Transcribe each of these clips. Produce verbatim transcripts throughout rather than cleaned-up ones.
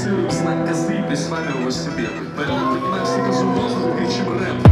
Фиксируем знак козы и присваиваем его себе. Поэтому поднимаем все козу в воздух и кричим рэп.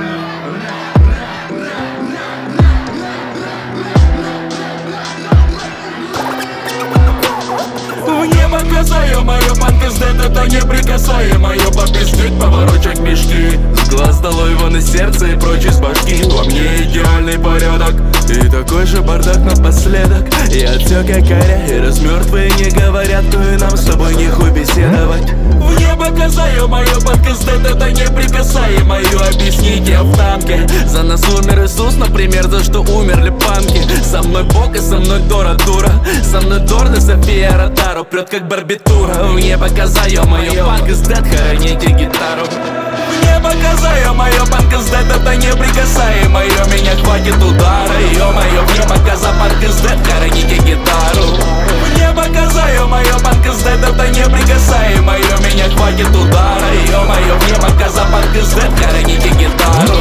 В небо касаю мою панк-эстет, это неприкасаемое. Попиздеть, поворочек мешки, с глаз долой вон из сердца и прочь из башки. Во мне идеальный порядок и такой же бардак напоследок. Я отсек как коря, и раз мертвые не говорят, то и нам с тобой не хуй беседовать. В небо касаю мою панк-эстет, это неприкасаемое. Объясните в танке. За нас умер Иисус, например, за что умерли панки. Со мной Бог и со мной Дора Дура, со мной Дорна София Ротару прет как барбитура. В небо касаю мою панк-эстет, хороните гитару. В небо касаю мою панк-эстет, это неприкасаемое. Меня хватит удара, ё-моё. В небо каса панк-эстет, хороните гитару. В небо касаю мою панк-эстет, это неприкасаемое. Меня хватит удара, ё-моё. В небо каса панк-эстет, хороните гитару.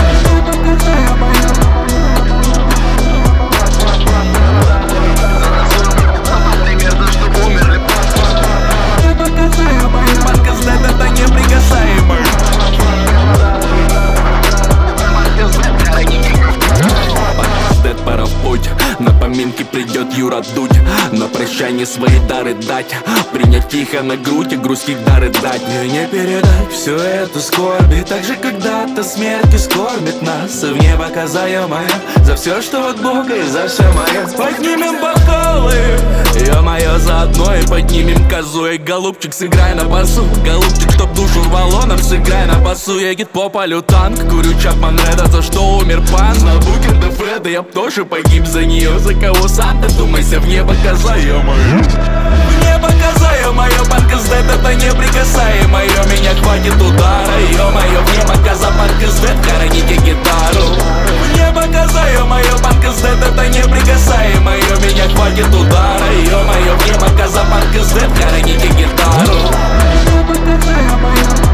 Пора в путь, на поминки придет Юра Дудь. На прощание свои дары дать, принять тихо на грудь и грустить дары дать. И не передать всю эту скорбь. И так же когда-то смерть скормит нас. В небо касаю моя за все, что от Бога и за все мое. Поднимем бокалы, ё-моё, заодно и поднимем козу. И голубчик, сыграй на басу, голубчик, чтоб душу рвало, нам сыграй на басу. Едет по полю танк, курю Чапман Реда, за что умер пан. На Букинда Фреда я б тоже погиб за нее. За кого сам ты думайся, в небо коза, ё-моё. В небо коза, ё-моё, панк-эстет, это неприкасаемое. Меня хватит удара, ё-моё. В небо коза, панк-эстет, хороните гитару. В небо коза, ё-моё, панк-эстет, это неприкасаемое. Меня хватит удара, ё-моё. В небо коза, панк-эстет, хороните гитару. В небо коза, ё-моё.